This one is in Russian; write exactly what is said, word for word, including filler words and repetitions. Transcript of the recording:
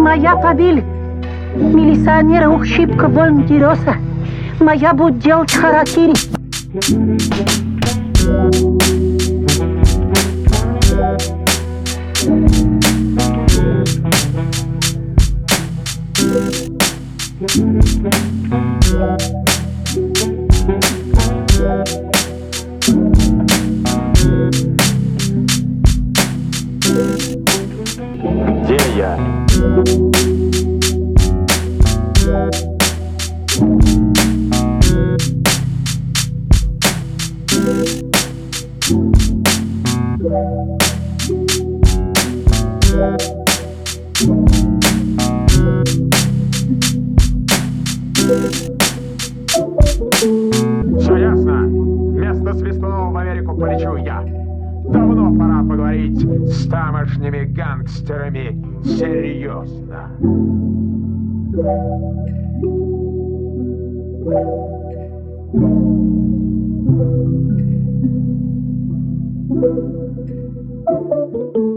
Моя фамилия милиционера Ухшипка Вольнтереса. Моя будет делать харакири. Где я? Все ясно. Вместо Свистунова в Америку полечу я. Давно пора поговорить с тамошними гангстерами серьезно. Thank you.